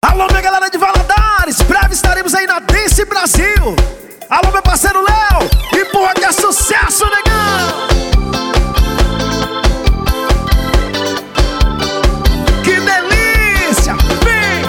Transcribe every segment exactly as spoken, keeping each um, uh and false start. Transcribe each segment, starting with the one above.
Alô, minha galera de Valadares, breve estaremos aí na Dance Brasil. Alô, meu parceiro Léo, empurra que é sucesso, negão. Que delícia, vem,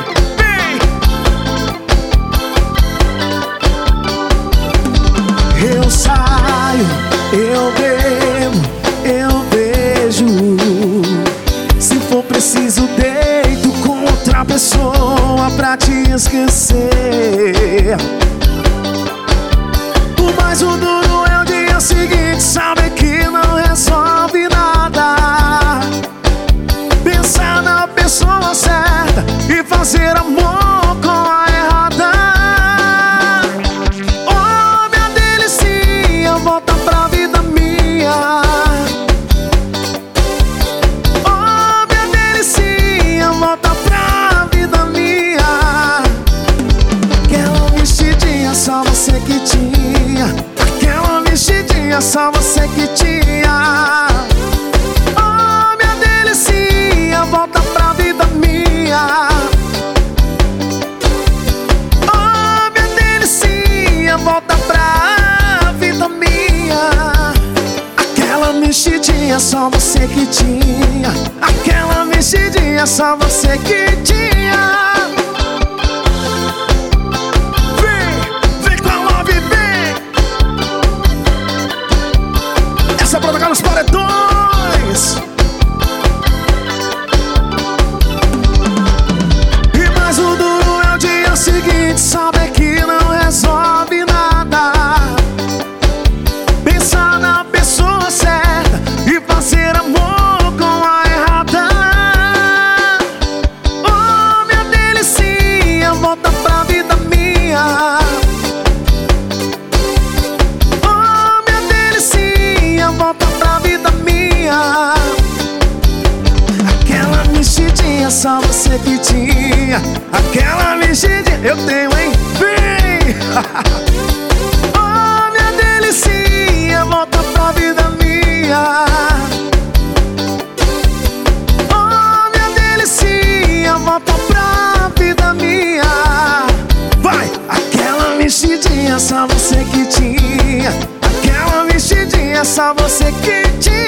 vem. Eu saio, eu bebo, eu beijo. Se for preciso, deito com outra pessoa pra te esquecer. Mas o duro é o dia seguinte, sabe que não resolve nada. Pensar na pessoa certa e fazer amor com a errada. Oh, minha delicinha, volta pra vida minha. Oh, minha delicinha, volta pra vida minha. Aquela vestidinha só você que tinha. Aquela vestidinha só você que tinha. Oh, minha delicinha, volta pra vida minha. Oh, minha delicinha, volta pra vida minha. Aquela vestidinha só você que tinha. Aquela vestidinha só você que tinha. Pra tocar nos paredões. E mais o duro é o dia seguinte, sabe que não resolve nada. Pensar na pessoa certa e fazer amor com a errada. Oh, minha delicinha, volta pra vida minha. Volta pra vida minha. Aquela vestidinha só você que tinha. Aquela vestidinha eu tenho, hein? Vem! Oh, minha delicinha, volta pra vida minha. Oh, minha delicinha, volta pra vida minha. Vai! Aquela vestidinha só você que tinha. Aquela vestidinha só você que tinha.